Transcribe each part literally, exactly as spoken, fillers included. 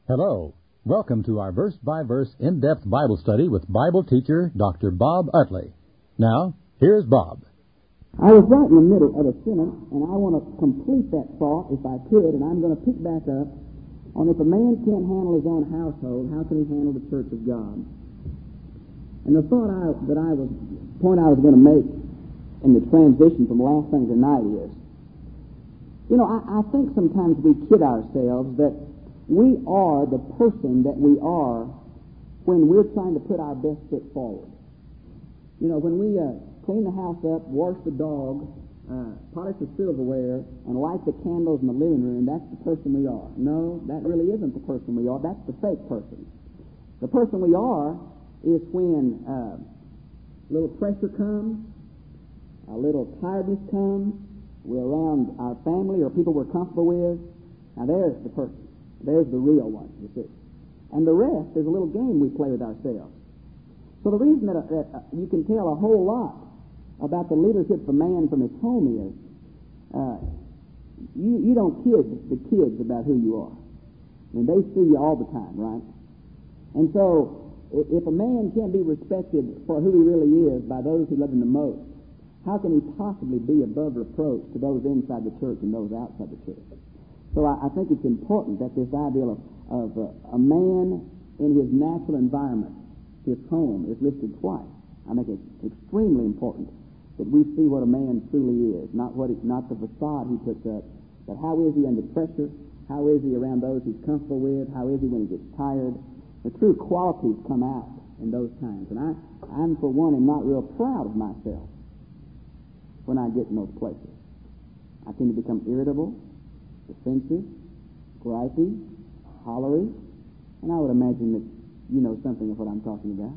Hello. Welcome to our verse-by-verse in-depth Bible study with Bible teacher Doctor Bob Utley. Now, here's Bob. I was right in the middle of a sentence, and I want to complete that thought if I could, and I'm going to pick back up on if a man can't handle his own household, how can he handle the church of God? And the thought I, that I was, point I was going to make in the transition from last thing tonight is, you know, I, I think sometimes we kid ourselves that we are the person that we are when we're trying to put our best foot forward. You know, when we uh, clean the house up, wash the dog, uh, polish the silverware, and light the candles in the living room, that's the person we are. No, that really isn't the person we are. That's the fake person. The person we are is when uh, a little pressure comes, a little tiredness comes, we're around our family or people we're comfortable with. Now there's the person. There's the real one, you see. And the rest is a little game we play with ourselves. So the reason that, uh, that uh, you can tell a whole lot about the leadership of a man from his home is uh, you, you don't kid the kids about who you are. I mean, they see you all the time, right? And so if, if a man can't be respected for who he really is by those who love him the most, how can he possibly be above reproach to those inside the church and those outside the church? So I, I think it's important that this idea of, of uh, a man in his natural environment, his home, is listed twice. I think it's extremely important that we see what a man truly is, not what it, not the facade he puts up, but how is he under pressure, how is he around those he's comfortable with, how is he when he gets tired. The true qualities come out in those times. And I, I'm, for one, am not real proud of myself when I get in those places. I tend to become irritable, defensive, gripey, hollery, and I would imagine that you know something of what I'm talking about.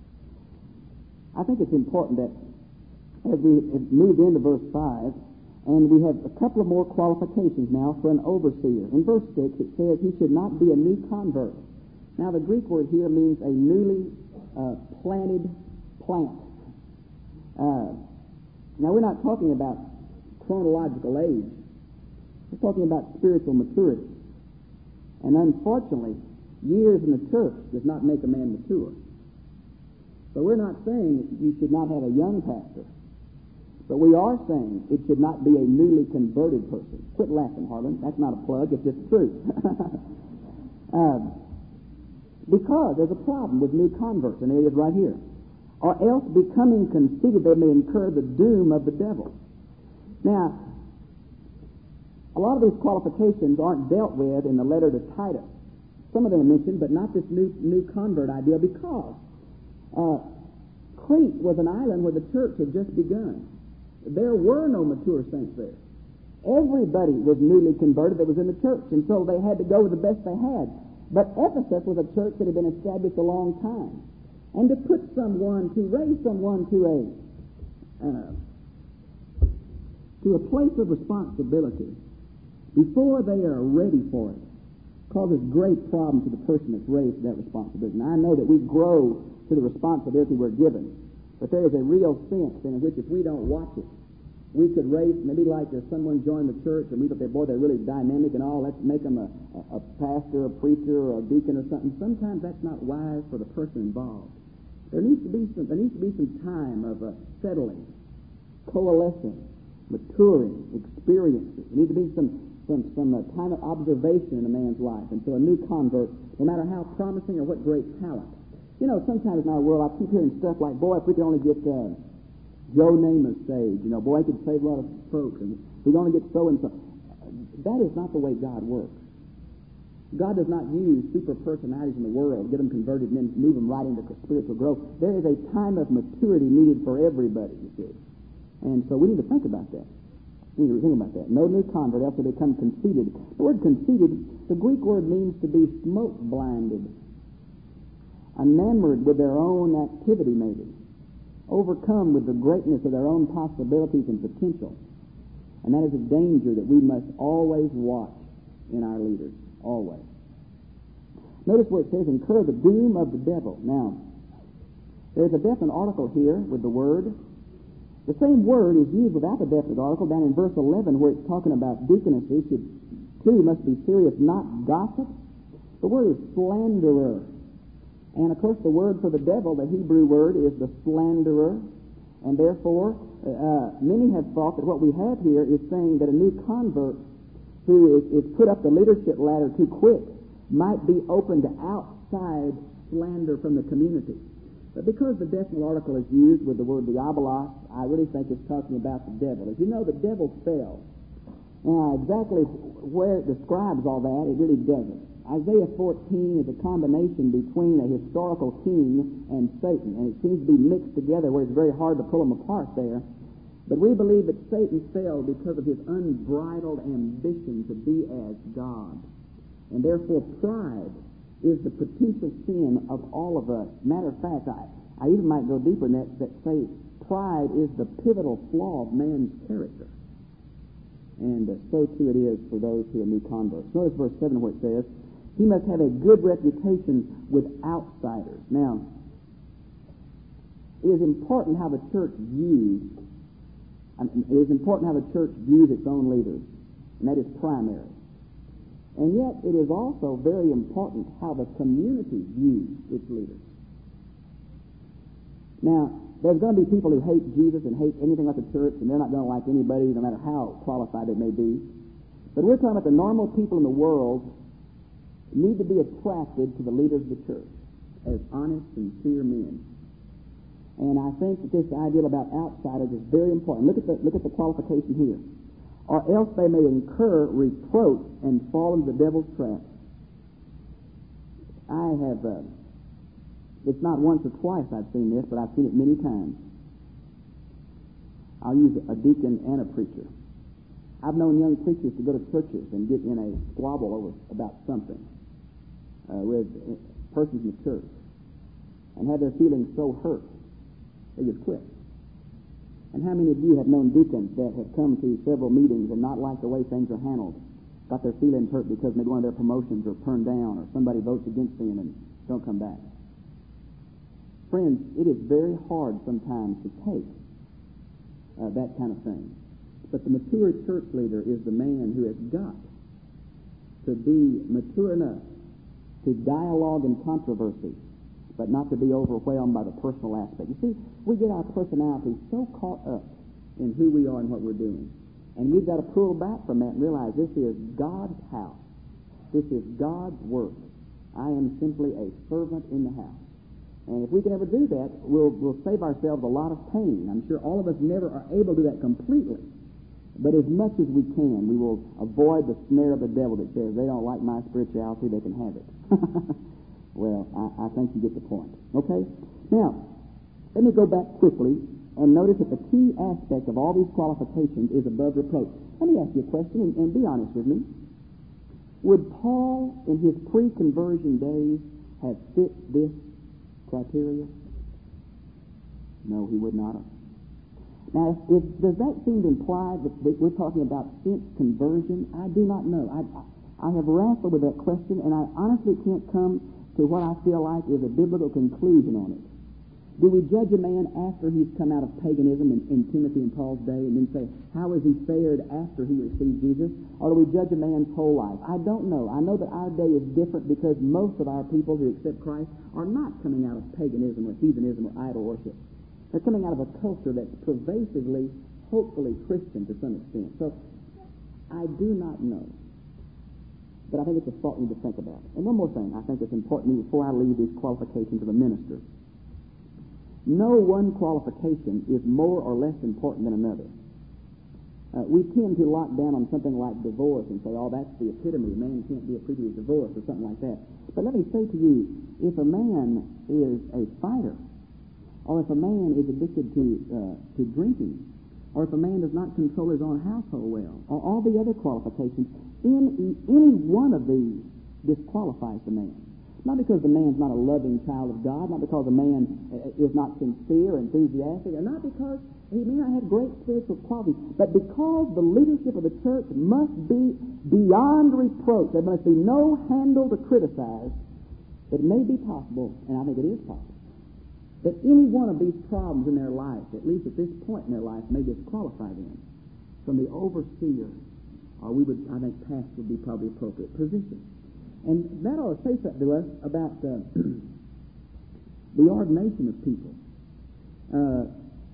I think it's important that as we move into verse five, and we have a couple of more qualifications now for an overseer. In verse six it says he should not be a new convert. Now the Greek word here means a newly uh, planted plant. Uh, now we're not talking about chronological age. We're talking about spiritual maturity. And unfortunately, years in the church does not make a man mature. So we're not saying you should not have a young pastor. But we are saying it should not be a newly converted person. Quit laughing, Harlan. That's not a plug. It's just the truth. um, because there's a problem with new converts, and it is right here. Or else, becoming conceited, they may incur the doom of the devil. Now, a lot of these qualifications aren't dealt with in the letter to Titus. Some of them are mentioned, but not this new new convert idea, because uh, Crete was an island where the church had just begun. There were no mature saints there. Everybody was newly converted that was in the church, and so they had to go with the best they had. But Ephesus was a church that had been established a long time. And to put someone, to raise someone to a uh, to a place of responsibility before they are ready for it causes great problem to the person that's raised to that responsibility. Now, I know that we grow to the responsibility we're given, but there is a real sense in which if we don't watch it, we could raise, maybe like there's someone joined the church and we thought, boy, they're really dynamic and all, let's make them a, a, a pastor, a preacher, or a deacon or something. Sometimes that's not wise for the person involved. There needs to be some, there needs to be some time of uh, settling, coalescing, maturing, experiences. There needs to be some some, some uh, time of observation in a man's life. And so a new convert, no matter how promising or what great talent. You know, sometimes in our world I keep hearing stuff like, boy, if we could only get uh, Joe Namath saved, you know, boy, he could save a lot of folks, and we could only get so-and-so. That is not the way God works. God does not use super personalities in the world, get them converted, and then move them right into spiritual growth. There is a time of maturity needed for everybody, you see. And so we need to think about that. We need to think about that. No new convert, else they become conceited. The word conceited, the Greek word means to be smoke-blinded, enamored with their own activity maybe, overcome with the greatness of their own possibilities and potential. And that is a danger that we must always watch in our leaders, always. Notice where it says, incur the doom of the devil. Now, there's a definite article here with the word. The same word is used without the definite article down in verse eleven where it's talking about deaconesses should, too, must be serious, not gossip. The word is slanderer. And, of course, the word for the devil, the Hebrew word, is the slanderer. And therefore, uh, many have thought that what we have here is saying that a new convert who is, is put up the leadership ladder too quick might be open to outside slander from the community. But because the decimal article is used with the word diabolos, I really think it's talking about the devil. As you know, the devil fell. Now, exactly where it describes all that, it really doesn't. Isaiah fourteen is a combination between a historical king and Satan, and it seems to be mixed together where it's very hard to pull them apart there. But we believe that Satan fell because of his unbridled ambition to be as God. And therefore, pride is the potential sin of all of us. Matter of fact, I, I even might go deeper than that, that say pride is the pivotal flaw of man's character. And uh, so too it is for those who are new converts. Notice verse seven where it says, he must have a good reputation with outsiders. Now, it is important how the church views, I mean, it is important how the church views its own leaders, and that is primary. And yet, it is also very important how the community views its leaders. Now, there's going to be people who hate Jesus and hate anything like the church, and they're not going to like anybody, no matter how qualified they may be. But we're talking about the normal people in the world need to be attracted to the leaders of the church as honest, sincere men. And I think that this idea about outsiders is very important. Look at the, look at the qualification here. Or else they may incur reproach and fall into the devil's trap. I have, uh, it's not once or twice I've seen this, but I've seen it many times. I'll use a deacon and a preacher. I've known young preachers to go to churches and get in a squabble over about something uh, with persons in the church and have their feelings so hurt they just quit. And how many of you have known deacons that have come to several meetings and not liked the way things are handled, got their feelings hurt because maybe one of their promotions are turned down or somebody votes against them and don't come back? Friends, it is very hard sometimes to take uh, that kind of thing. But the mature church leader is the man who has got to be mature enough to dialogue in controversy, but not to be overwhelmed by the personal aspect. You see, we get our personality so caught up in who we are and what we're doing. And we've got to pull back from that and realize this is God's house. This is God's work. I am simply a servant in the house. And if we can ever do that, we'll, we'll save ourselves a lot of pain. I'm sure all of us never are able to do that completely. But as much as we can, we will avoid the snare of the devil that says, they don't like my spirituality, they can have it. Well, I, I think you get the point. Okay? Now, let me go back quickly and notice that the key aspect of all these qualifications is above reproach. Let me ask you a question, and, and be honest with me. Would Paul, in his pre-conversion days, have fit this criteria? No, he would not have. Now, if, if, does that seem to imply that we're talking about since conversion? I do not know. I, I, I have wrestled with that question, and I honestly can't come to what I feel like is a biblical conclusion on it. Do we judge a man after he's come out of paganism in, in Timothy and Paul's day and then say, how has he fared after he received Jesus? Or do we judge a man's whole life? I don't know. I know that our day is different because most of our people who accept Christ are not coming out of paganism or heathenism or idol worship. They're coming out of a culture that's pervasively, hopefully Christian to some extent. So, I do not know. But I think it's a thought we need to think about. And one more thing I think it's important before I leave these qualifications of a minister. No one qualification is more or less important than another. Uh, we tend to lock down on something like divorce and say, oh, that's the epitome. A man can't be a preacher who's divorced or something like that. But let me say to you, if a man is a fighter, or if a man is addicted to uh, to drinking, or if a man does not control his own household well, or all the other qualifications, any, any one of these disqualifies the man. Not because the man's not a loving child of God, not because the man is not sincere, enthusiastic, and not because he may not have great spiritual qualities, but because the leadership of the church must be beyond reproach. There must be no handle to criticize. It may be possible, and I think it is possible, that any one of these problems in their life, at least at this point in their life, may disqualify them from the overseer, or we would, I think, pastor would be probably appropriate position. And that ought to say something to us about uh, the ordination of people. Uh,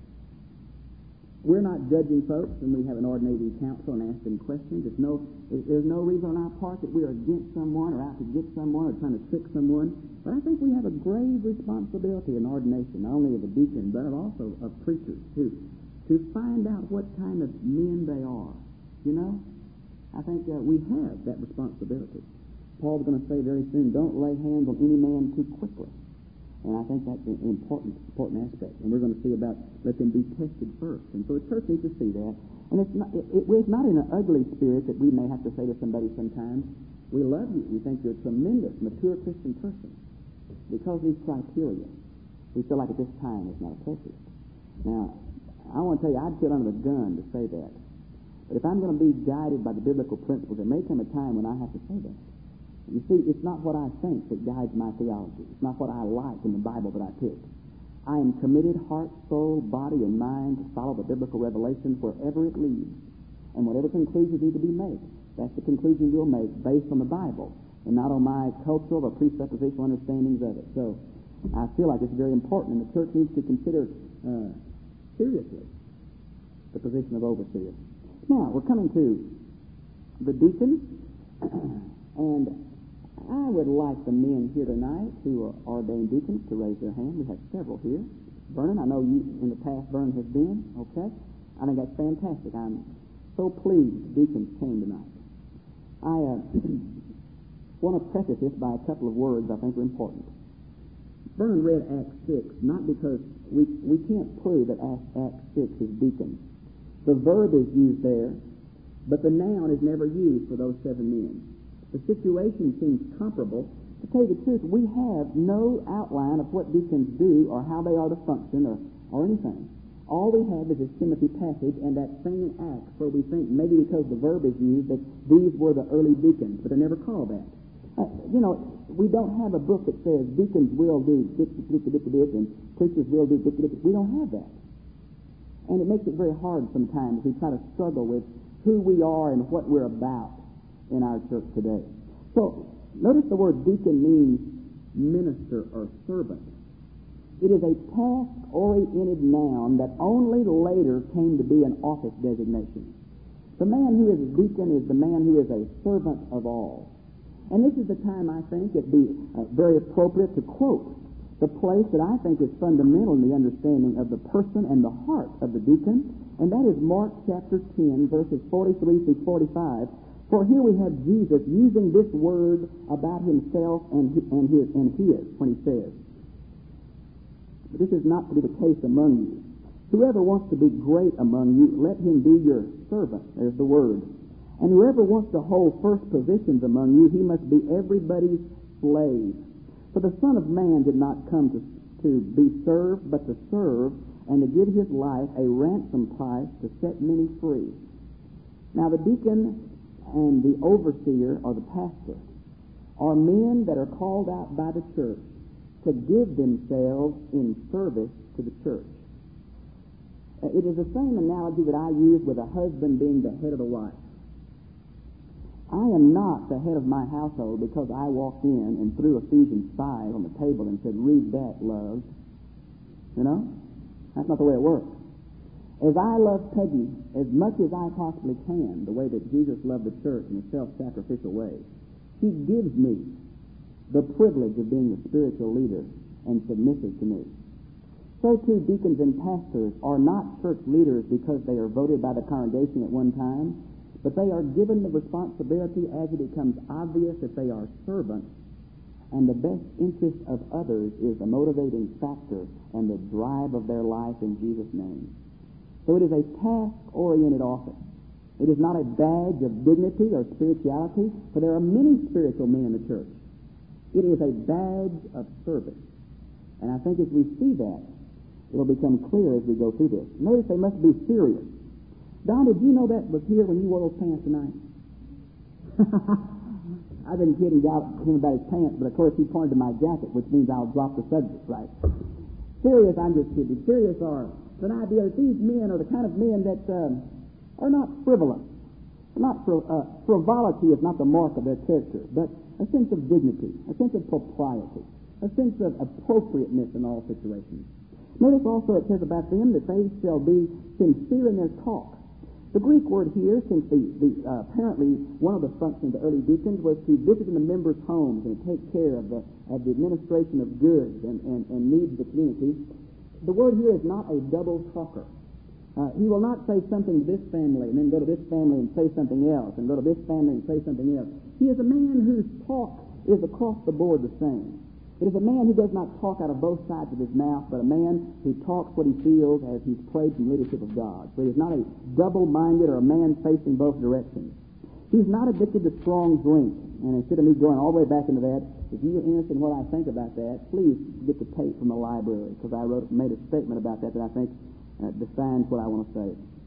we're not judging folks when we have an ordinating council and ask them questions. It's no, there's no reason on our part that we're against someone or out to get someone or trying to trick someone. But I think we have a grave responsibility in ordination, not only of a deacon, but also of preachers, too, to find out what kind of men they are. You know? I think uh, we have that responsibility. Paul's going to say very soon, don't lay hands on any man too quickly. And I think that's an important, important aspect. And we're going to see about let them be tested first. And so the church needs to see that. And it's not, it, it, it's not in an ugly spirit that we may have to say to somebody sometimes, we love you. We think you're a tremendous, mature Christian person. Because of these criteria, we feel like at this time it's not appropriate. Now, I want to tell you, I'd feel under the gun to say that. But if I'm going to be guided by the biblical principles, there may come a time when I have to say that. You see, it's not what I think that guides my theology. It's not what I like in the Bible that I pick. I am committed, heart, soul, body, and mind to follow the biblical revelation wherever it leads. And whatever conclusions need to be made, that's the conclusion we'll make based on the Bible and not on my cultural or presuppositional understandings of it. So I feel like it's very important, and the church needs to consider uh, seriously the position of overseer. Now, we're coming to the deacons, and I would like the men here tonight who are ordained deacons to raise their hand. We have several here. Vernon, I know you in the past, Vernon has been. Okay. I think that's fantastic. I'm so pleased deacons came tonight. I uh, want to preface this by a couple of words I think are important. Vernon read Acts six, not because we, we can't prove that Acts six is deacons. The verb is used there, but the noun is never used for those seven men. The situation seems comparable. To tell you the truth, we have no outline of what deacons do or how they are to function or, or anything. All we have is this Timothy passage and that thing in Acts where we think maybe because the verb is used that these were the early deacons, but they're never called that. Uh, you know, we don't have a book that says deacons will do this, this, this, this, and preachers will do this, this. We don't have that. And it makes it very hard sometimes. We try to struggle with who we are and what we're about in our church today. So, notice the word deacon means minister or servant. It is a task-oriented noun that only later came to be an office designation. The man who is a deacon is the man who is a servant of all. And this is the time, I think, it'd be uh, very appropriate to quote the place that I think is fundamental in the understanding of the person and the heart of the deacon, and that is Mark chapter ten, verses forty-three through forty-five. For here we have Jesus using this word about himself and his, and his, and his when he says, but this is not to be the case among you. Whoever wants to be great among you, let him be your servant. There's the word. And whoever wants to hold first positions among you, he must be everybody's slave. For the Son of Man did not come to, to be served, but to serve, and to give his life a ransom price to set many free. Now the deacon and the overseer or the pastor are men that are called out by the church to give themselves in service to the church. It is the same analogy that I use with a husband being the head of the wife. I am not the head of my household because I walked in and threw Ephesians five on the table and said, read that, love. You know? That's not the way it works. As I love Peggy as much as I possibly can, the way that Jesus loved the church in a self-sacrificial way, he gives me the privilege of being the spiritual leader and submissive to me. So too, deacons and pastors are not church leaders because they are voted by the congregation at one time, but they are given the responsibility as it becomes obvious that they are servants, and the best interest of others is the motivating factor and the drive of their life in Jesus' name. So it is a task-oriented office. It is not a badge of dignity or spirituality, for there are many spiritual men in the church. It is a badge of service. And I think as we see that, it'll become clear as we go through this. Notice they must be serious. Don, did you know that was here when you wore those pants tonight? I've been kidding him about his pants, but of course he pointed to my jacket, which means I'll drop the subject, right? Serious, I'm just kidding. Serious are an idea that these men are the kind of men that um, are not frivolous. Not fri- uh, frivolity is not the mark of their character, but a sense of dignity, a sense of propriety, a sense of appropriateness in all situations. Notice also it says about them that they shall be sincere in their talk. The Greek word here, since the, the uh, apparently one of the functions of the early deacons was to visit in the members' homes and take care of the of the administration of goods and, and, and needs of the community, the word here is not a double talker. Uh, he will not say something to this family and then go to this family and say something else and go to this family and say something else. He is a man whose talk is across the board the same. It is a man who does not talk out of both sides of his mouth, but a man who talks what he feels as he's prayed from the leadership of God. So he is not a double-minded or a man facing both directions. He's not addicted to strong drink. And instead of me going all the way back into that, if you're interested in what I think about that, please get the tape from the library, because I wrote made a statement about that that I think uh, defines what I want to say.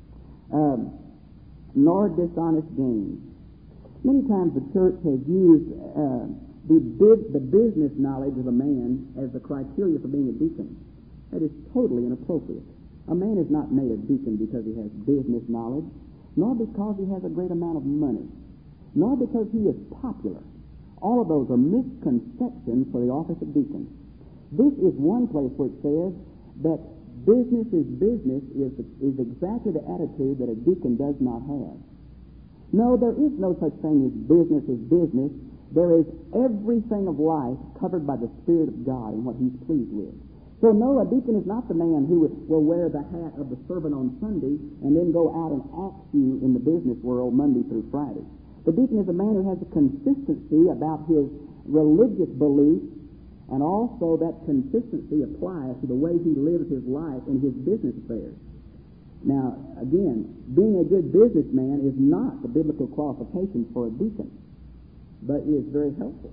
Um, nor dishonest gain. Many times the church has used uh, the, big, the business knowledge of a man as the criteria for being a deacon. That is totally inappropriate. A man is not made a deacon because he has business knowledge, nor because he has a great amount of money, nor because he is popular. All of those are misconceptions for the office of deacon. This is one place where it says that business is business is, is exactly the attitude that a deacon does not have. No, there is no such thing as business is business. There is everything of life covered by the Spirit of God and what He's pleased with. So no, a deacon is not the man who will wear the hat of the servant on Sunday and then go out and act you in the business world Monday through Friday. The deacon is a man who has a consistency about his religious beliefs, and also that consistency applies to the way he lives his life in his business affairs. Now, again, being a good businessman is not the biblical qualification for a deacon, but is very helpful.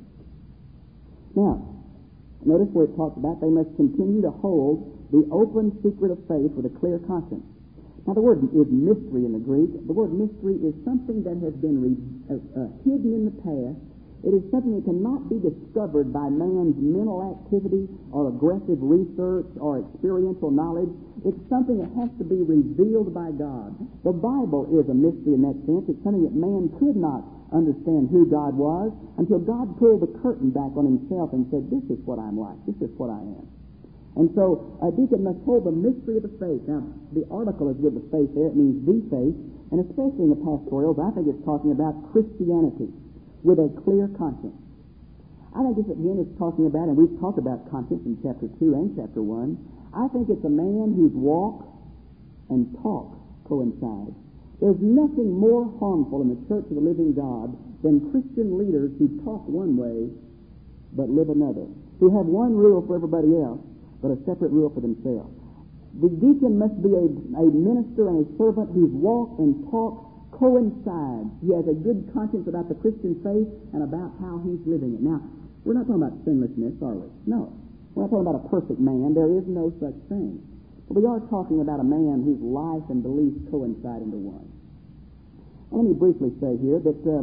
Now, notice where it talks about they must continue to hold the open secret of faith with a clear conscience. Now, the word is mystery in the Greek. The word mystery is something that has been re- uh, uh, hidden in the past. It is something that cannot be discovered by man's mental activity or aggressive research or experiential knowledge. It's something that has to be revealed by God. The Bible is a mystery in that sense. It's something that man could not understand who God was until God pulled the curtain back on himself and said, this is what I'm like. This is what I am. And so a deacon must hold the mystery of the faith. Now, the article is with the faith there. It means the faith. And especially in the pastorals, I think it's talking about Christianity with a clear conscience. I think this, again, is talking about, and we've talked about conscience in chapter two and chapter one, I think it's a man whose walk and talk coincide. There's nothing more harmful in the church of the living God than Christian leaders who talk one way but live another, who have one rule for everybody else but a separate rule for themselves. The deacon must be a, a minister and a servant whose walk and talk coincide. He has a good conscience about the Christian faith and about how he's living it. Now, we're not talking about sinlessness, are we? No. We're not talking about a perfect man. There is no such thing. But we are talking about a man whose life and beliefs coincide into one. Let me briefly say here that um,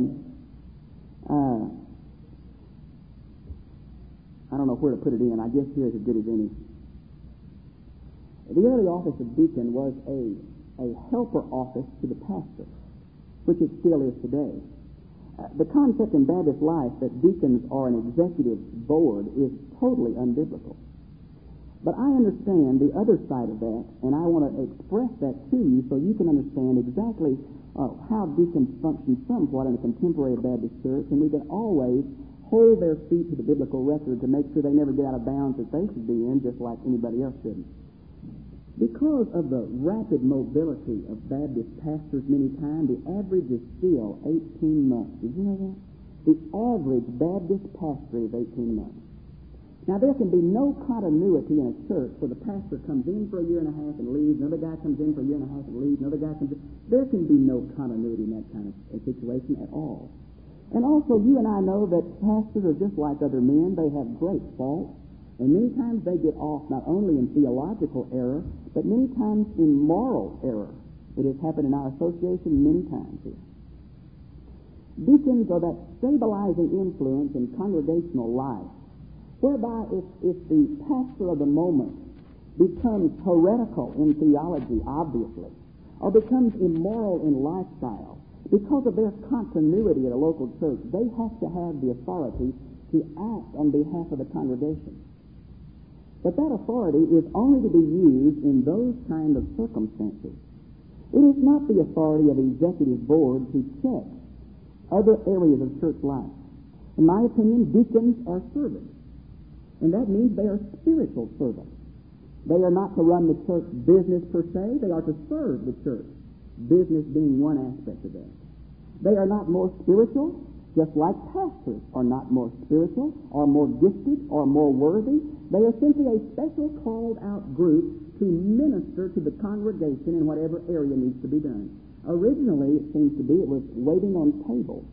uh, I don't know where to put it in. I guess here is as good as any. The early office of deacon was a, a helper office to the pastor, which it still is today. Uh, the concept in Baptist life that deacons are an executive board is totally unbiblical. But I understand the other side of that, and I want to express that to you so you can understand exactly uh, how deacons function somewhat in a contemporary Baptist church, and we can always hold their feet to the biblical record to make sure they never get out of bounds that they should be in, just like anybody else should. Because of the rapid mobility of Baptist pastors many times, the average is still eighteen months. Did you know that? The average Baptist pastor is eighteen months. Now, there can be no continuity in a church where the pastor comes in for a year and a half and leaves, another guy comes in for a year and a half and leaves, another guy comes in. There can be no continuity in that kind of situation at all. And also, you and I know that pastors are just like other men. They have great faults. And many times they get off not only in theological error, but many times in moral error. It has happened in our association many times here. Deacons are that stabilizing influence in congregational life, whereby if, if the pastor of the moment becomes heretical in theology, obviously, or becomes immoral in lifestyle, Because of their continuity at a local church, they have to have the authority to act on behalf of the congregation. But that authority is only to be used in those kind of circumstances. It is not the authority of the executive board to check other areas of church life. In my opinion, deacons are servants, and that means they are spiritual servants. They are not to run the church business per se. They are to serve the church, business being one aspect of that. They are not more spiritual, just like pastors are not more spiritual or more gifted or more worthy. They are simply a special called-out group to minister to the congregation in whatever area needs to be done. Originally, it seems to be, it was waiting on tables.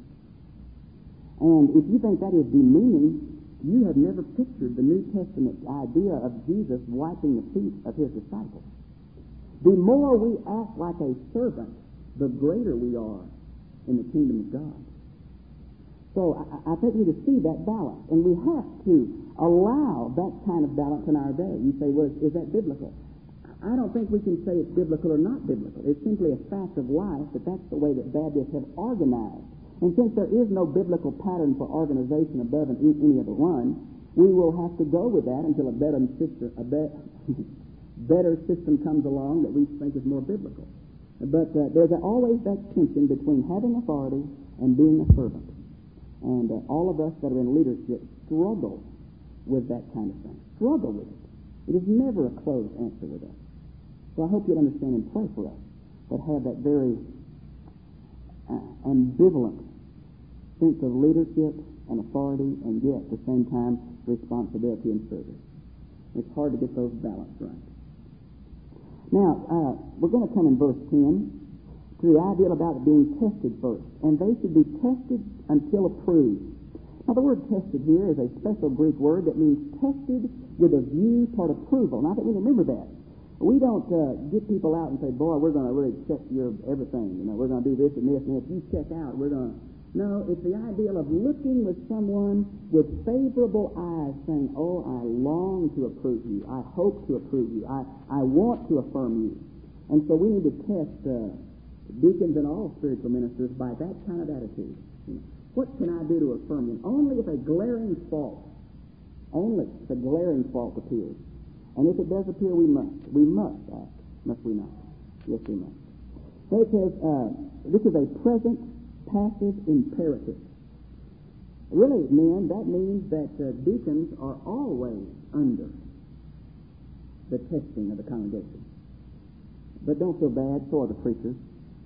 And if you think that is demeaning, you have never pictured the New Testament idea of Jesus wiping the feet of his disciples. The more we act like a servant, the greater we are in the kingdom of God. So I, I think we need to see that balance, and we have to allow that kind of balance in our day. You say, well, is that biblical? I don't think we can say it's biblical or not biblical. It's simply a fact of life that that's the way that Baptists have organized. And since there is no biblical pattern for organization above and any other one, we will have to go with that until a better system, a be- better system comes along that we think is more biblical. But uh, there's always that tension between having authority and being a servant. And uh, all of us that are in leadership struggle with that kind of thing. Struggle with it. It is never a closed answer with us. So I hope you'll understand and pray for us that have that very uh, ambivalent sense of leadership and authority, and yet at the same time responsibility and service. It's hard to get those balanced right. Now, uh, we're going to come in verse ten to the idea about being tested first. And they should be tested until approved. Now, the word tested here is a special Greek word that means tested with a view toward approval. Now, I think we remember that. We don't uh, get people out and say, boy, we're going to really check your everything. You know, we're going to do this and this, and if you check out, we're going to... No, it's the ideal of looking with someone with favorable eyes, saying, oh, I long to approve you. I hope to approve you. I, I want to affirm you. And so we need to test uh, deacons and all spiritual ministers by that kind of attitude. You know, what can I do to affirm you? Only if a glaring fault, only if a glaring fault appears. And if it does appear, we must. We must act. Must we not? Yes, we must. So it says, uh, this is a present passive imperative. Really, men, that means that uh, deacons are always under the testing of the congregation. But don't feel bad, so are the preachers.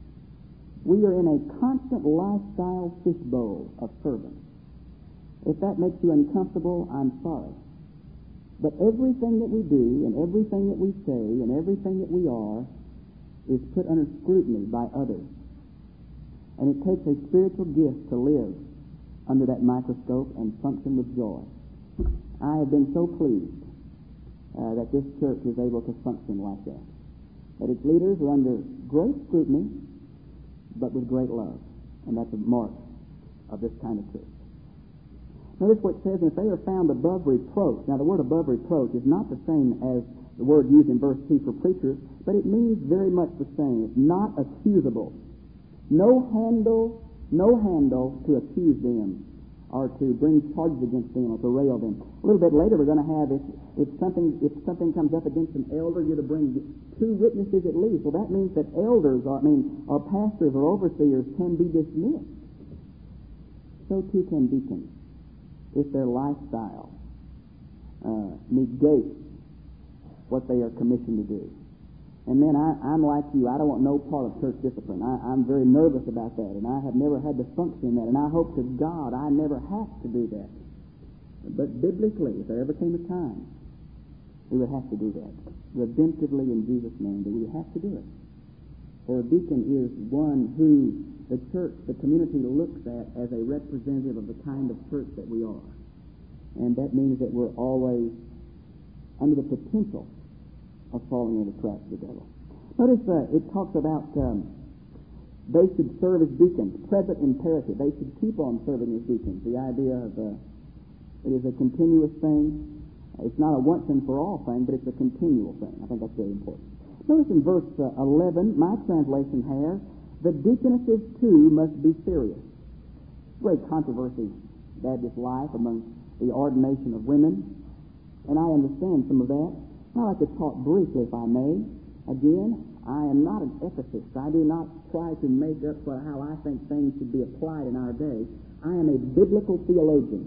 We are in a constant lifestyle fishbowl of servants. If that makes you uncomfortable, I'm sorry. But everything that we do, and everything that we say, and everything that we are, is put under scrutiny by others. And it takes a spiritual gift to live under that microscope and function with joy. I have been so pleased uh, that this church is able to function like that. That its leaders are under great scrutiny, but with great love. And that's a mark of this kind of church. Notice what it says, if they are found above reproach. Now, the word above reproach is not the same as the word used in verse two for preachers, but it means very much the same. It's not accusable. No handle, no handle to accuse them or to bring charges against them or to rail them. A little bit later we're going to have, if, if something if something comes up against an elder, you're to bring two witnesses at least. Well, that means that elders, or, I mean, or pastors or overseers can be dismissed. So too can deacons, if their lifestyle uh, negates what they are commissioned to do. And then I, I'm like you. I don't want no part of church discipline. I, I'm very nervous about that, and I have never had to function in that. And I hope to God I never have to do that. But biblically, if there ever came a time, we would have to do that. Redemptively in Jesus' name, that we would have to do it. For a deacon is one who the church, the community looks at as a representative of the kind of church that we are. And that means that we're always under the potential of falling into the traps of the devil. Notice uh, it talks about um, they should serve as deacons, present imperative. They should keep on serving as deacons. The idea of uh, it is a continuous thing. It's not a once and for all thing, but it's a continual thing. I think that's very important. Notice in verse uh, eleven, my translation here The deaconesses, too, must be serious. Great controversy in Baptist life among the ordination of women, and I understand some of that. I'd like to talk briefly, if I may. Again, I am not an ethicist. I do not try to make up for how I think things should be applied in our day. I am a biblical theologian.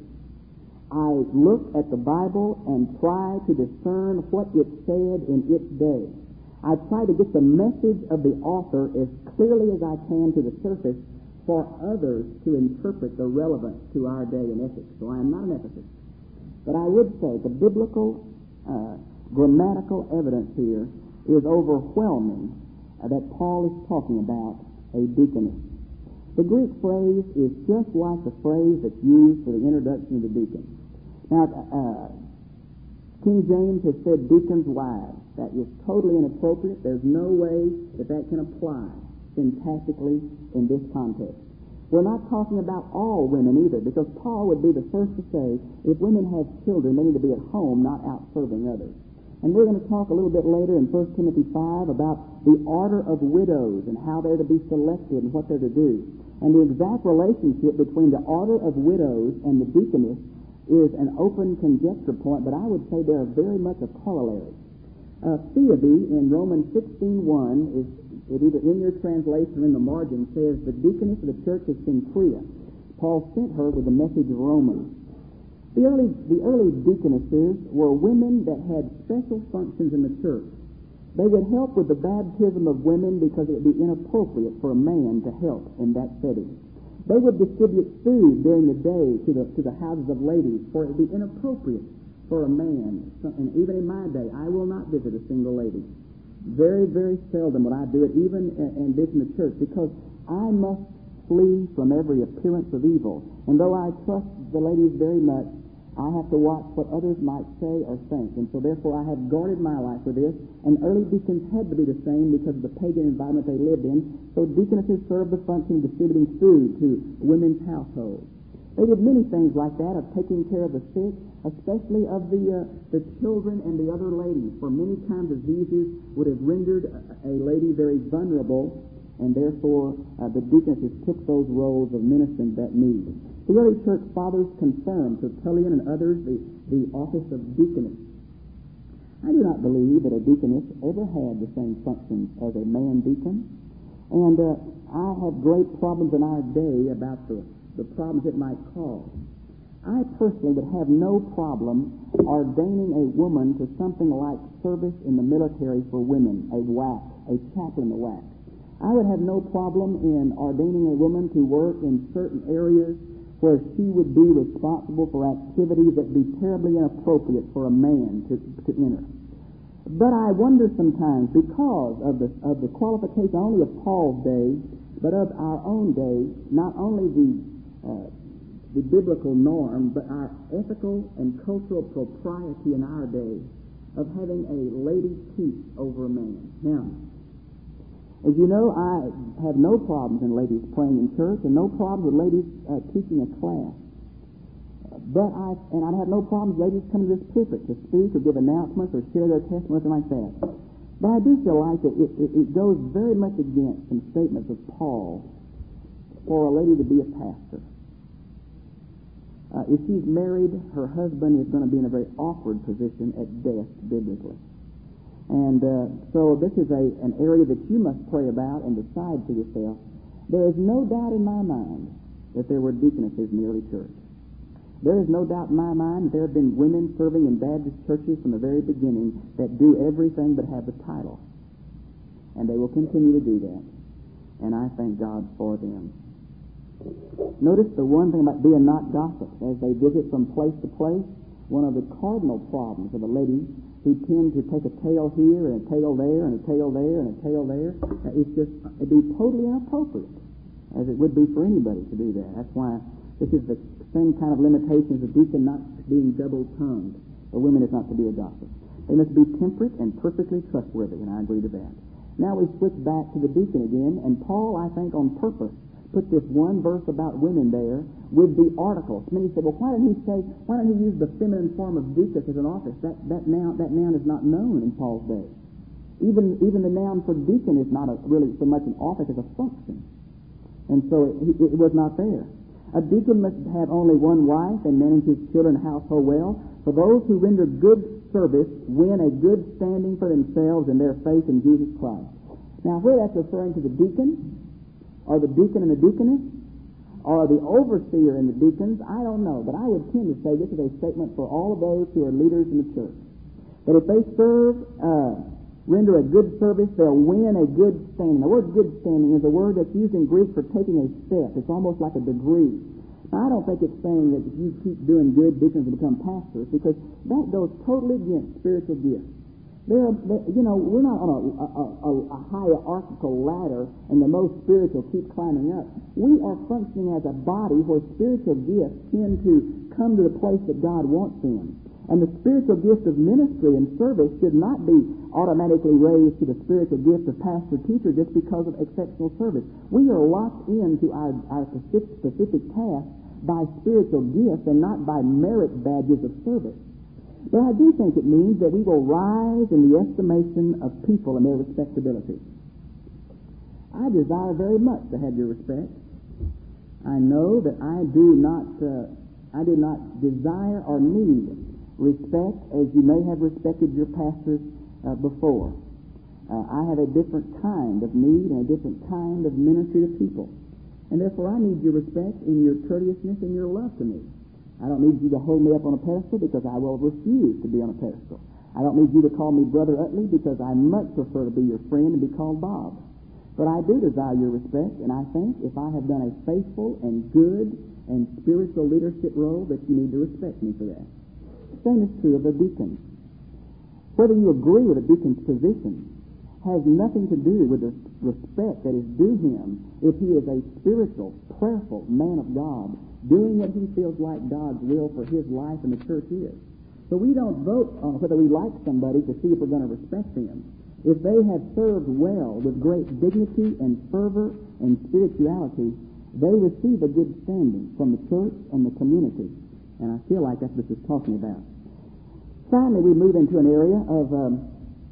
I look at the Bible and try to discern what it said in its day. I try to get the message of the author as clearly as I can to the surface for others to interpret the relevance to our day in ethics. So I am not an ethicist. But I would say the biblical uh, grammatical evidence here is overwhelming uh, that Paul is talking about a deaconess. The Greek phrase is just like the phrase that's used for the introduction of the deacon. Now, uh, King James has said deacons' wives. That is totally inappropriate. There's no way that that can apply syntactically in this context. We're not talking about all women either, because Paul would be the first to say if women have children, they need to be at home, not out serving others. And we're going to talk a little bit later in First Timothy five about the order of widows and how they're to be selected and what they're to do. And the exact relationship between the order of widows and the deaconess is an open conjecture point, but I would say they're very much a corollary. Uh, Phoebe in Romans sixteen one is it either in your translation or in the margin says the deaconess of the church of Cenchrea. Paul sent her with the message of Romans. The early, the early deaconesses were women that had special functions in the church. They would help with the baptism of women because it would be inappropriate for a man to help in that setting. They would distribute food during the day to the, to the houses of ladies, for it would be inappropriate for a man. And even in my day, I will not visit a single lady. Very, very seldom would I do it, even in visiting the church, because I must flee from every appearance of evil. And though I trust the ladies very much, I have to watch what others might say or think. And so therefore I have guarded my life for this, and early deacons had to be the same because of the pagan environment they lived in. So deaconesses served the function of distributing food to women's households. They did many things like that, of taking care of the sick, especially of the uh, the children and the other ladies. For many times diseases would have rendered a, a lady very vulnerable, and therefore uh, the deaconesses took those roles of ministering that need. The early church fathers confirmed, Tertullian and others, the, the office of deaconess. I do not believe that a deaconess ever had the same functions as a man deacon, and uh, I have great problems in our day about the the problems it might cause. I personally would have no problem ordaining a woman to something like service in the military for women, a W A C, a chaplain in the W A C. I would have no problem in ordaining a woman to work in certain areas where she would be responsible for activities that would be terribly inappropriate for a man to, to enter. But I wonder sometimes, because of the, of the qualification not only of Paul's day, but of our own day, not only the Uh, the biblical norm, but our ethical and cultural propriety in our day of having a lady teach over a man. Now, as you know, I have no problems in ladies praying in church and no problems with ladies uh, teaching a class. But I, and I'd have no problems with ladies coming to this pulpit to speak or give announcements or share their testimony or anything like that. But I do feel like that it, it, it goes very much against some statements of Paul for a lady to be a pastor. Uh, if she's married, her husband is going to be in a very awkward position at best, biblically. And uh, so this is a an area that you must pray about and decide for yourself. There is no doubt in my mind that there were deaconesses in the early church. There is no doubt in my mind that there have been women serving in Baptist churches from the very beginning that do everything but have the title. And they will continue to do that. And I thank God for them. Notice the one thing about being not gossips. As they visit from place to place, one of the cardinal problems of a lady who tend to take a tale here and a tale there and a tale there and a tale there, uh, it's just, it'd be totally inappropriate, as it would be for anybody to do that. That's why this is the same kind of limitation as a deacon not being double-tongued. A woman is not to be a gossip. They must be temperate and perfectly trustworthy, and I agree to that. Now we switch back to the deacon again, and Paul, I think, on purpose, put this one verse about women there with the articles. Many say, well, why didn't he say, why didn't he use the feminine form of deaconess as an office? That that noun that noun is not known in Paul's day. Even even the noun for deacon is not a, really so much an office as a function. And so it, it was not there. A deacon must have only one wife and manage his children and household well. For those who render good service win a good standing for themselves and their faith in Jesus Christ. Now, whether that's referring to the deacon, or the deacon and the deaconess, or the overseer and the deacons, I don't know. But I would tend to say this is a statement for all of those who are leaders in the church. That if they serve, uh, render a good service, they'll win a good standing. The word good standing is a word that's used in Greek for taking a step. It's almost like a degree. Now, I don't think it's saying that if you keep doing good, deacons will become pastors, because that goes totally against spiritual gifts. There, you know, we're not on a, a, a, a hierarchical ladder and the most spiritual keep climbing up. We are functioning as a body where spiritual gifts tend to come to the place that God wants them. And the spiritual gift of ministry and service should not be automatically raised to the spiritual gift of pastor-teacher just because of exceptional service. We are locked into our, our specific, specific task by spiritual gifts and not by merit badges of service. But I do think it means that we will rise in the estimation of people and their respectability. I desire very much to have your respect. I know that I do not, uh, I do not desire or need respect as you may have respected your pastors uh, before. Uh, I have a different kind of need and a different kind of ministry to people. And therefore I need your respect in your courteousness and your love to me. I don't need you to hold me up on a pedestal because I will refuse to be on a pedestal. I don't need you to call me Brother Utley because I much prefer to be your friend and be called Bob. But I do desire your respect, and I think if I have done a faithful and good and spiritual leadership role that you need to respect me for that. The same is true of a deacon. Whether you agree with a deacon's position has nothing to do with the respect that is due him if he is a spiritual, prayerful man of God, doing what he feels like God's will for his life and the church is. So we don't vote on whether we like somebody to see if we're going to respect them. If they have served well with great dignity and fervor and spirituality, they receive a good standing from the church and the community. And I feel like that's what this is talking about. Finally, we move into an area of um,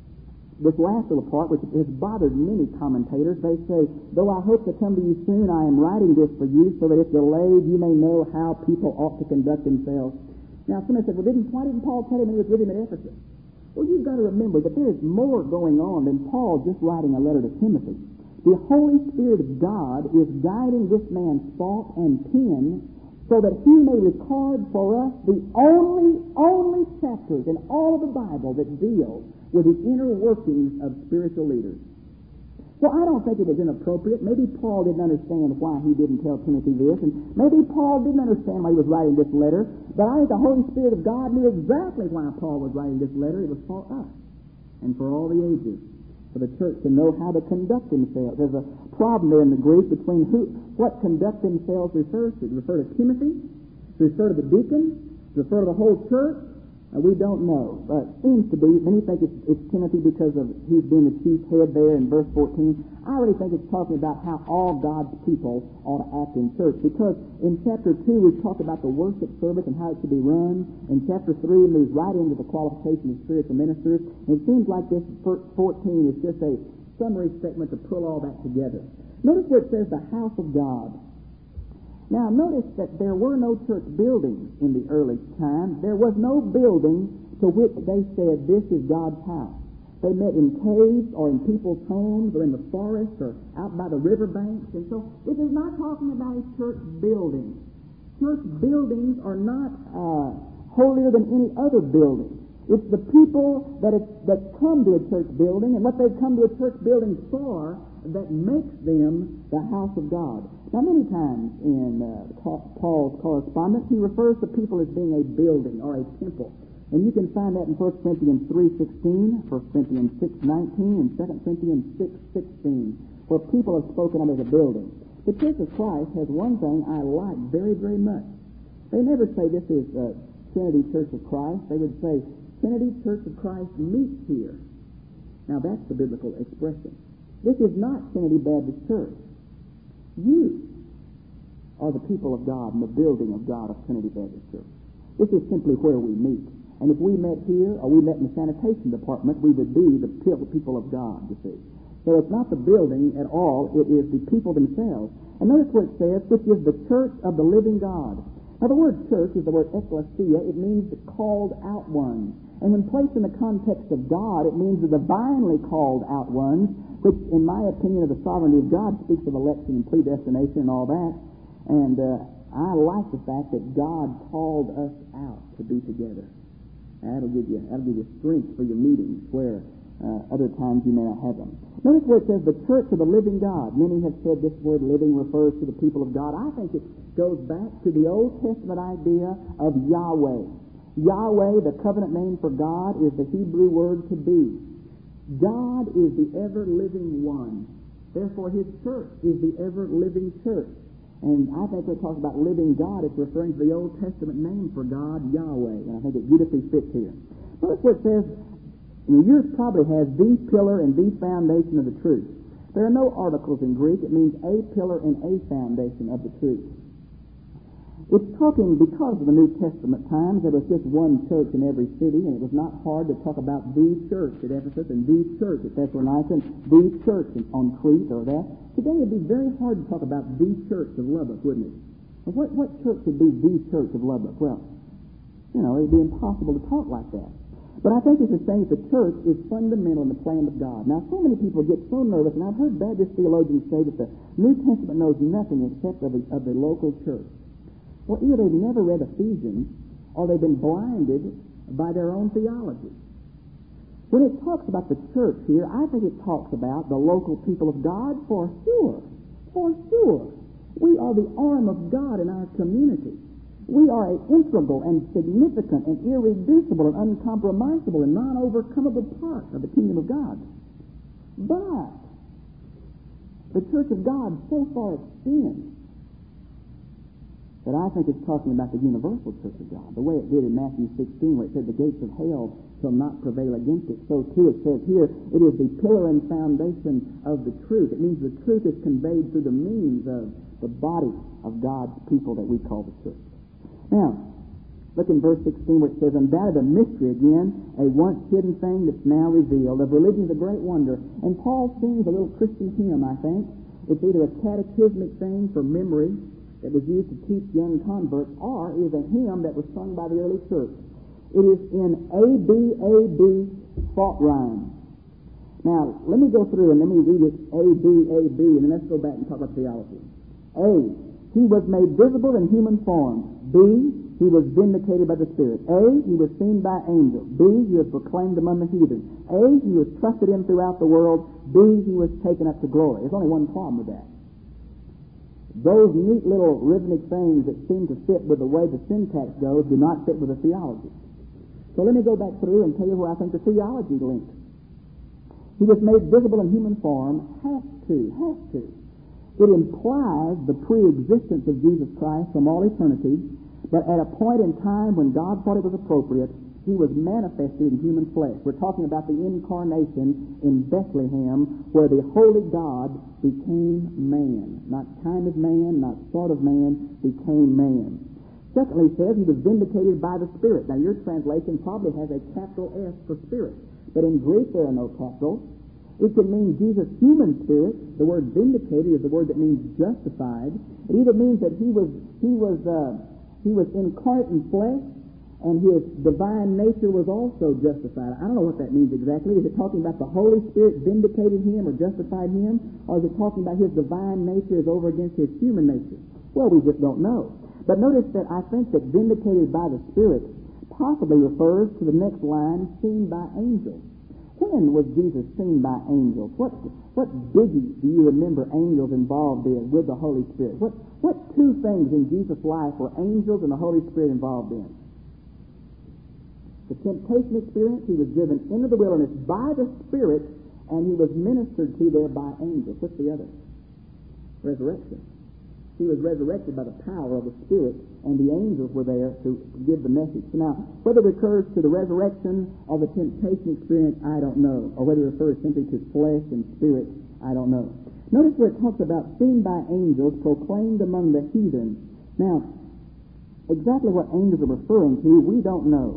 this last little part, which has bothered many commentators. They say, though I hope to come to you soon, I am writing this for you so that if delayed, you may know how people ought to conduct themselves. Now, somebody said, well, didn't, why didn't Paul tell him when he was with him at Ephesus? Well, you've got to remember that there is more going on than Paul just writing a letter to Timothy. The Holy Spirit of God is guiding this man's thought and pen so that he may record for us the only, only chapters in all of the Bible that deal with the inner workings of spiritual leaders. So I don't think it was inappropriate. Maybe Paul didn't understand why he didn't tell Timothy this, and maybe Paul didn't understand why he was writing this letter, but I think the Holy Spirit of God knew exactly why Paul was writing this letter. It was for us and for all the ages, for the church to know how to conduct themselves. There's a problem there in the Greek between who, what conduct themselves refers to. To refer to Timothy, to refer to the deacon, to refer to the whole church. Uh, we don't know, but it seems to be. Many think it's, it's Timothy because of he's being the chief head there in verse fourteen. I really think it's talking about how all God's people ought to act in church, because in chapter two we talk about the worship service and how it should be run. In chapter three it moves right into the qualification of spiritual ministers. And it seems like this fourteen is just a summary statement to pull all that together. Notice where it says the house of God. Now, notice that there were no church buildings in the early time. There was no building to which they said, this is God's house. They met in caves or in people's homes or in the forest or out by the riverbanks. And so this is not talking about a church building. Church buildings are not uh, holier than any other building. It's the people that, it, that come to a church building and what they've come to a church building for that makes them the house of God. Now, many times in uh, Paul's correspondence, he refers to people as being a building or a temple. And you can find that in First Corinthians three sixteen, First Corinthians six nineteen, and Second Corinthians six sixteen, where people are spoken of as a building. The Church of Christ has one thing I like very, very much. They never say this is uh, Trinity Church of Christ. They would say, Trinity Church of Christ meets here. Now, that's the biblical expression. This is not Trinity Baptist Church. You are the people of God and the building of God of Trinity Baptist Church. This is simply where we meet. And if we met here or we met in the sanitation department, we would be the people of God, you see. So it's not the building at all, it is the people themselves. And notice what it says, which is the church of the living God. Now the word church is the word ecclesia. It means the called out ones. And when placed in the context of God, it means the divinely called out ones, which in my opinion of the sovereignty of God speaks of election and predestination and all that. And uh, I like the fact that God called us out to be together. That'll give you, that'll give you strength for your meetings where uh, other times you may not have them. Notice where it says the church of the living God. Many have said this word living refers to the people of God. I think it goes back to the Old Testament idea of Yahweh. Yahweh, the covenant name for God, is the Hebrew word to be. God is the ever-living one. Therefore, His church is the ever-living church. And I think when it talks about living God, it's referring to the Old Testament name for God, Yahweh. And I think it beautifully fits here. Notice what it says, and yours probably has the pillar and the foundation of the truth. There are no articles in Greek. It means a pillar and a foundation of the truth. It's talking, because of the New Testament times, there was just one church in every city, and it was not hard to talk about the church at Ephesus and the church at Thessalonica and the church on Crete or that. Today it'd be very hard to talk about the church of Lubbock, wouldn't it? Well, what, what church would be the church of Lubbock? Well, you know, it'd be impossible to talk like that. But I think it's the saying that the church is fundamental in the plan of God. Now, so many people get so nervous, and I've heard Baptist theologians say that the New Testament knows nothing except of the, of the local church. Well, either they've never read Ephesians, or they've been blinded by their own theology. When it talks about the church here, I think it talks about the local people of God for sure. For sure. We are the arm of God in our community. We are an integral and significant and irreducible and uncompromisable and non-overcomable part of the kingdom of God. But the church of God so far extends that I think it's talking about the universal church of God, the way it did in Matthew sixteen, where it said the gates of hell shall not prevail against it. So too it says here, it is the pillar and foundation of the truth. It means the truth is conveyed through the means of the body of God's people that we call the church. Now, look in verse sixteen where it says, and that is a mystery again, a once hidden thing that's now revealed. Of religion is a great wonder. And Paul sings a little Christian hymn, I think. It's either a catechismic thing for memory that was used to teach young converts, or is a hymn that was sung by the early church. It is in A B A B thought rhyme. Now, let me go through and let me read it A B A B, and then let's go back and talk about theology. A, He was made visible in human form. B, He was vindicated by the Spirit. A, He was seen by angels. B, He was proclaimed among the heathen. A, He was trusted in throughout the world. B, He was taken up to glory. There's only one problem with that. Those neat little rhythmic things that seem to fit with the way the syntax goes do not fit with the theology. So let me go back through and tell you where I think the theology links. He was made visible in human form. Has to, has to. It implies the pre-existence of Jesus Christ from all eternity, but at a point in time when God thought it was appropriate, He was manifested in human flesh. We're talking about the incarnation in Bethlehem, where the holy God became man. Not kind of man, not sort of man, became man. Secondly, it says He was vindicated by the Spirit. Now, your translation probably has a capital S for Spirit, but in Greek there are no capitals. It can mean Jesus' human spirit. The word vindicated is the word that means justified. It either means that He was He was uh, He was incarnate in flesh, and His divine nature was also justified. I don't know what that means exactly. Is it talking about the Holy Spirit vindicated Him or justified Him? Or is it talking about His divine nature is over against His human nature? Well, we just don't know. But notice that I think that vindicated by the Spirit possibly refers to the next line, seen by angels. When was Jesus seen by angels? What what biggie do you remember angels involved in with the Holy Spirit? What, what two things in Jesus' life were angels and the Holy Spirit involved in? The temptation experience, He was driven into the wilderness by the Spirit, and He was ministered to there by angels. What's the other? Resurrection. He was resurrected by the power of the Spirit, and the angels were there to give the message. Now, whether it refers to the resurrection or the temptation experience, I don't know. Or whether it refers simply to flesh and spirit, I don't know. Notice where it talks about seen by angels, proclaimed among the heathen. Now, exactly what angels are referring to, we don't know.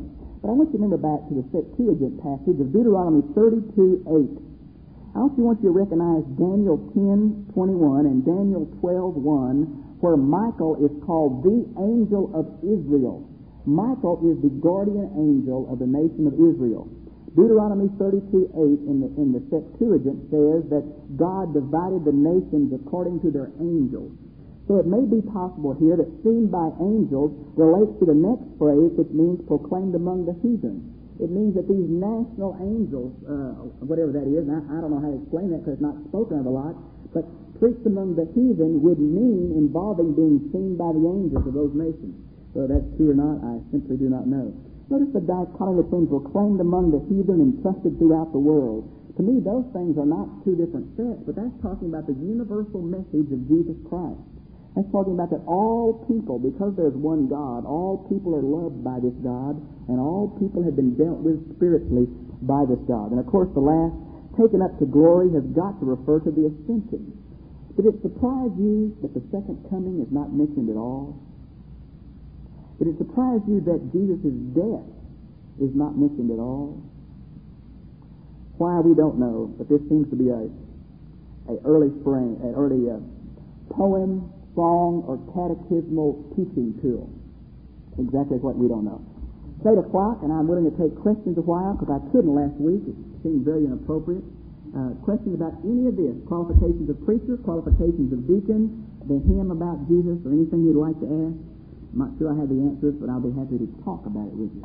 But I want you to remember back to the Septuagint passage of Deuteronomy thirty-two eight. I also want you to recognize Daniel ten twenty-one and Daniel twelve one, where Michael is called the angel of Israel. Michael is the guardian angel of the nation of Israel. Deuteronomy thirty-two eight in the, in the Septuagint says that God divided the nations according to their angels. So it may be possible here that seen by angels relates to the next phrase, which means proclaimed among the heathen. It means that these national angels, uh, whatever that is, and I, I don't know how to explain that because it's not spoken of a lot, but preached among the heathen would mean involving being seen by the angels of those nations. Whether that's true or not, I simply do not know. Notice the dichotomy between proclaimed among the heathen and trusted throughout the world. To me, those things are not two different sets, but that's talking about the universal message of Jesus Christ. That's talking about that all people, because there's one God, all people are loved by this God, and all people have been dealt with spiritually by this God. And of course, the last, taken up to glory, has got to refer to the ascension. Did it surprise you that the second coming is not mentioned at all? Did it surprise you that Jesus' death is not mentioned at all? Why, we don't know, but this seems to be a, a early spring, an early uh, poem, song, or catechismal teaching tool. Exactly what we don't know. It's eight o'clock, and I'm willing to take questions a while because I couldn't last week. It seemed very inappropriate. Uh, questions about any of this, qualifications of preacher, qualifications of deacon, the hymn about Jesus, or anything you'd like to ask. I'm not sure I have the answers, but I'll be happy to talk about it with you.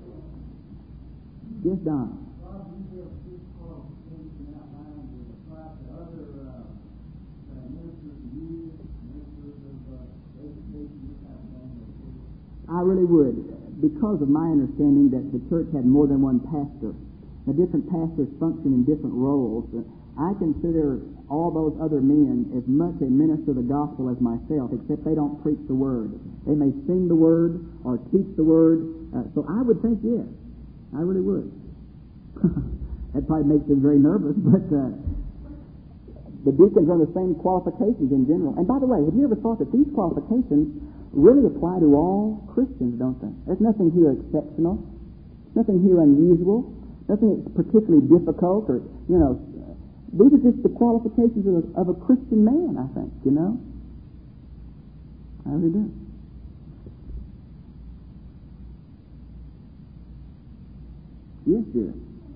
Yes, Don. I really would, because of my understanding that the church had more than one pastor. The different pastors function in different roles. I consider all those other men as much a minister of the gospel as myself, except they don't preach the word. They may sing the word or teach the word. Uh, so I would think yes. I really would. That probably makes them very nervous, but uh, the deacons are the same qualifications in general. And by the way, have you ever thought that these qualifications really apply to all Christians, don't they? There's nothing here exceptional, nothing here unusual, nothing particularly difficult, or, you know, these are just the qualifications of a, of a Christian man, I think, you know? I really do. Yes, dear.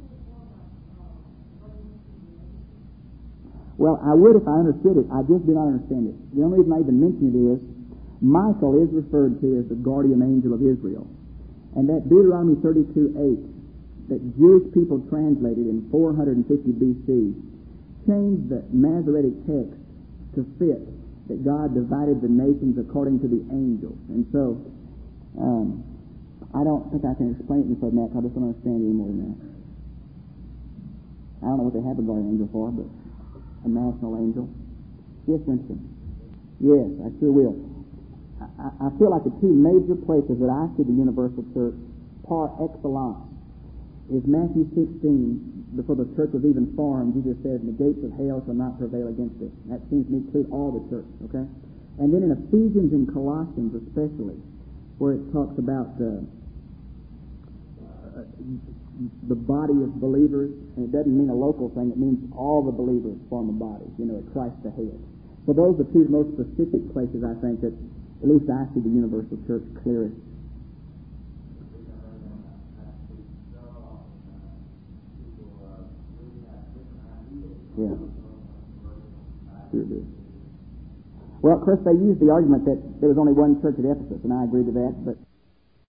Well, I would if I understood it. I just do not understand it. The only reason I even mention it is Michael is referred to as the guardian angel of Israel. And that Deuteronomy thirty-two eight that Jewish people translated in four hundred fifty B C changed the Masoretic text to fit that God divided the nations according to the angels. And so, um, I don't think I can explain it any further than that. I just don't understand it any more than that. I don't know what they have a guardian angel for, but a national angel. Yes, Winston? Yes, I sure will. I, I feel like the two major places that I see the universal church par excellence is Matthew sixteen. Before the church was even formed, Jesus said, "The gates of hell shall not prevail against it." That seems to me to include all the church, okay? And then in Ephesians and Colossians especially, where it talks about uh, uh, the body of believers, and it doesn't mean a local thing, it means all the believers form a body, you know, at Christ the head. So those are the two most specific places I think that at least I see the universal church clearest. Yeah. Sure do. Well, of course, they used the argument that there was only one church at Ephesus, and I agree to that, but